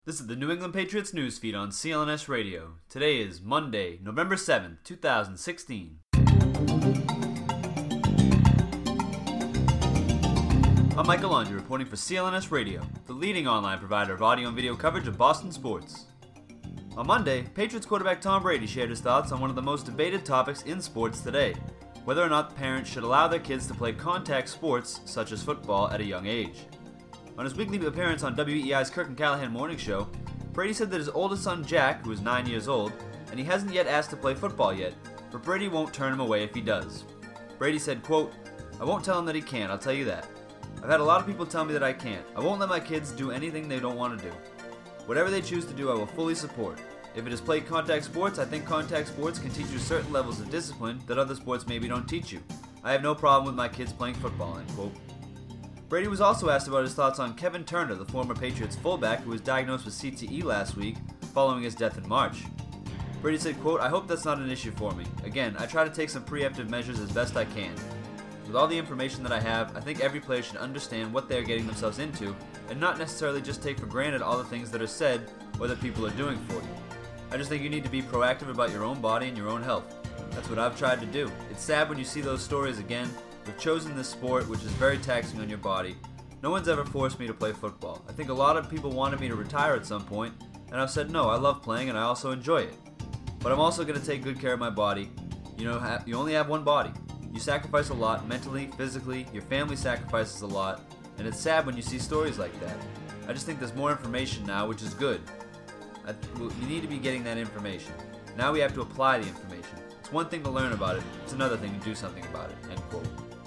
This is the New England Patriots newsfeed on CLNS Radio. Today is Monday, November 7th, 2016. I'm Michael Laundrie reporting for CLNS Radio, the leading online provider of audio and video coverage of Boston sports. On Monday, Patriots quarterback Tom Brady shared his thoughts on one of the most debated topics in sports today, whether or not parents should allow their kids to play contact sports such as football at a young age. On his weekly appearance on WEI's Kirk and Callahan morning show, Brady said that his oldest son Jack, who is 9 years old, and he hasn't yet asked to play football yet, but Brady won't turn him away if he does. Brady said, quote, "I won't tell him that he can't, I'll tell you that. I've had a lot of people tell me that I can't. I won't let my kids do anything they don't want to do. Whatever they choose to do, I will fully support. If it is played contact sports, I think contact sports can teach you certain levels of discipline that other sports maybe don't teach you. I have no problem with my kids playing football," end quote. Brady was also asked about his thoughts on Kevin Turner, the former Patriots fullback who was diagnosed with CTE last week following his death in March. Brady said, quote, "I hope that's not an issue for me. Again, I try to take some preemptive measures as best I can. With all the information that I have, I think every player should understand what they are getting themselves into and not necessarily just take for granted all the things that are said or that people are doing for you. I just think you need to be proactive about your own body and your own health. That's what I've tried to do. It's sad when you see those stories again. We've chosen this sport, which is very taxing on your body. No one's ever forced me to play football. I think a lot of people wanted me to retire at some point, and I've said no, I love playing and I also enjoy it. But I'm also going to take good care of my body. You only have one body. You sacrifice a lot, mentally, physically, your family sacrifices a lot, and it's sad when you see stories like that. I just think there's more information now, which is good. You need to be getting that information. Now we have to apply the information. It's one thing to learn about it, it's another thing to do something about it," end quote.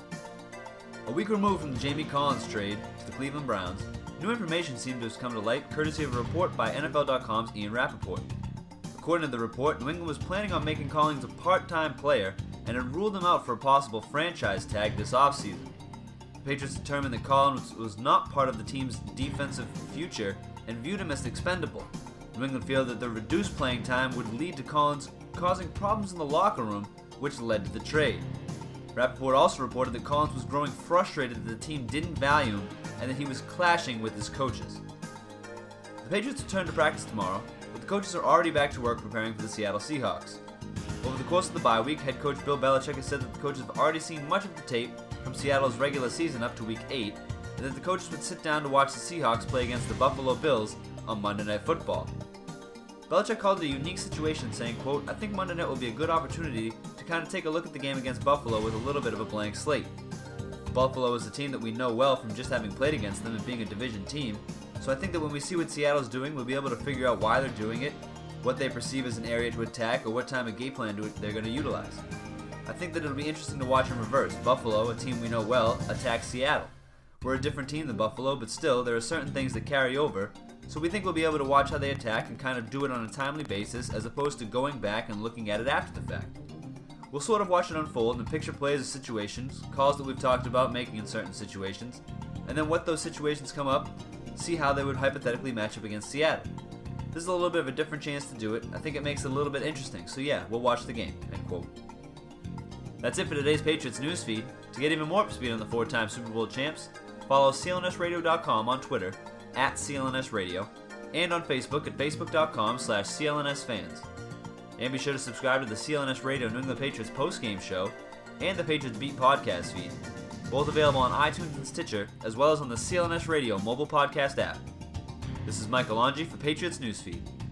A week removed from the Jamie Collins trade to the Cleveland Browns, new information seemed to have come to light courtesy of a report by NFL.com's Ian Rappaport. According to the report, New England was planning on making Collins a part-time player and had ruled him out for a possible franchise tag this offseason. The Patriots determined that Collins was not part of the team's defensive future and viewed him as expendable. New England feared that the reduced playing time would lead to Collins causing problems in the locker room, which led to the trade. Rappaport also reported that Collins was growing frustrated that the team didn't value him and that he was clashing with his coaches. The Patriots return to practice tomorrow, but the coaches are already back to work preparing for the Seattle Seahawks. Over the course of the bye week, head coach Bill Belichick has said that the coaches have already seen much of the tape from Seattle's regular season up to week 8, and that the coaches would sit down to watch the Seahawks play against the Buffalo Bills on Monday Night Football. Belichick called it a unique situation, saying, quote, "I think Monday night will be a good opportunity to kind of take a look at the game against Buffalo with a little bit of a blank slate. Buffalo is a team that we know well from just having played against them and being a division team, so I think that when we see what Seattle's doing, we'll be able to figure out why they're doing it, what they perceive as an area to attack, or what time of game plan they're going to utilize. I think that it'll be interesting to watch in reverse. Buffalo, a team we know well, attacks Seattle. We're a different team than Buffalo, but still, there are certain things that carry over, so we think we'll be able to watch how they attack and kind of do it on a timely basis as opposed to going back and looking at it after the fact. We'll sort of watch it unfold and picture plays of situations, calls that we've talked about making in certain situations, and then what those situations come up, see how they would hypothetically match up against Seattle. This is a little bit of a different chance to do it. I think it makes it a little bit interesting, so yeah, we'll watch the game," end quote. That's it for today's Patriots newsfeed. To get even more up to speed on the 4-time Super Bowl champs, follow clnsradio.com on Twitter, @CLNSradio, and on Facebook at facebook.com/CLNSfans. And be sure to subscribe to the CLNS Radio New England Patriots postgame show and the Patriots Beat podcast feed, both available on iTunes and Stitcher, as well as on the CLNS Radio mobile podcast app. This is Michael Laundrie for Patriots Newsfeed.